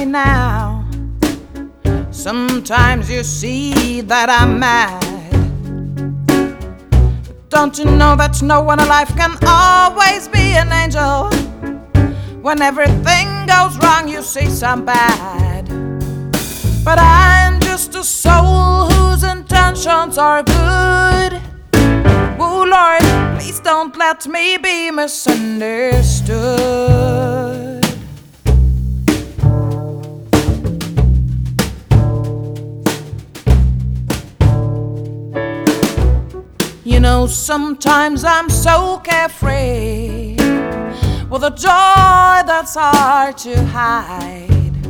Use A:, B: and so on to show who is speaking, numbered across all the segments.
A: now. Sometimes you see that I'm mad. But don't you know that no one alive can always be an angel? When everything goes wrong, you see some bad. But I'm just a soul whose intentions are good. Oh Lord, please don't let me be misunderstood. You know, sometimes I'm so carefree, with a joy that's hard to hide.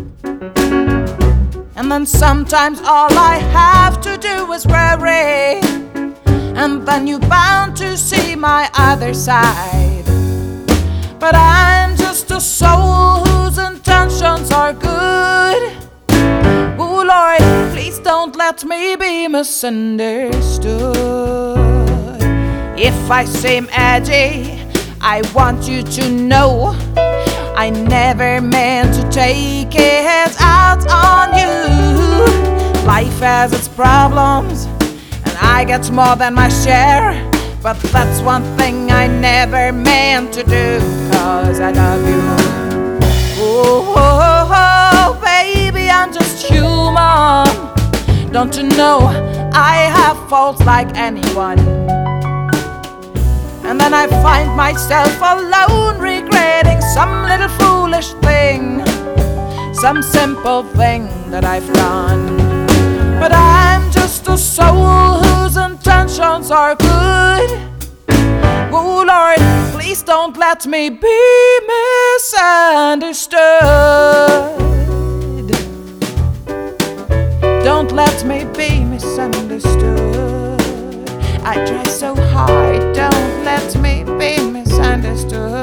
A: And then sometimes all I have to do is worry, and then you're bound to see my other side. But I'm just a soul whose intentions are good. Oh Lord, please don't let me be misunderstood. If I seem edgy, I want you to know I never meant to take it out on you. Life has its problems, and I get more than my share. But that's one thing I never meant to do, 'cause I love you. Oh, oh, oh, baby, I'm just human. Don't you know I have faults like anyone? And then I find myself alone, regretting some little foolish thing, some simple thing that I've done. But I'm just a soul whose intentions are good. Oh Lord, please don't let me be misunderstood. Don't let me be misunderstood. I try so hard, don't let me be misunderstood.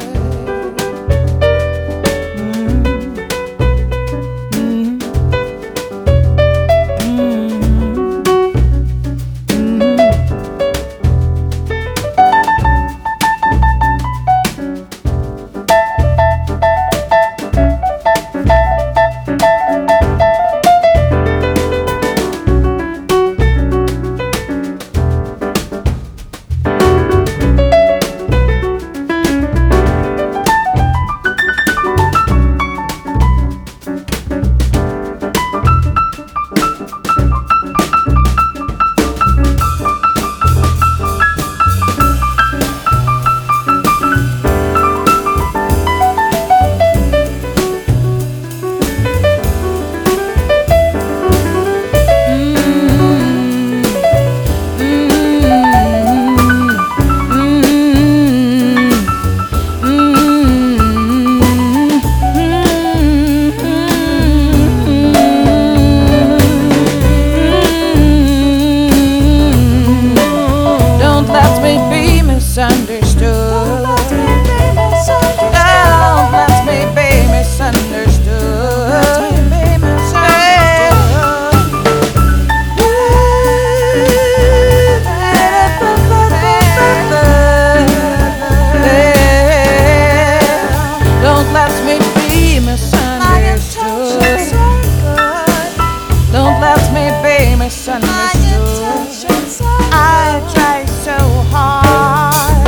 A: I try so hard.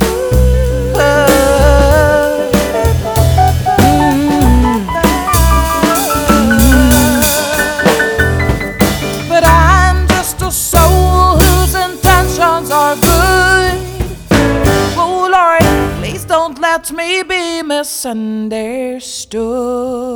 A: But I'm just a soul whose intentions are good. Oh Lord, please don't let me be misunderstood.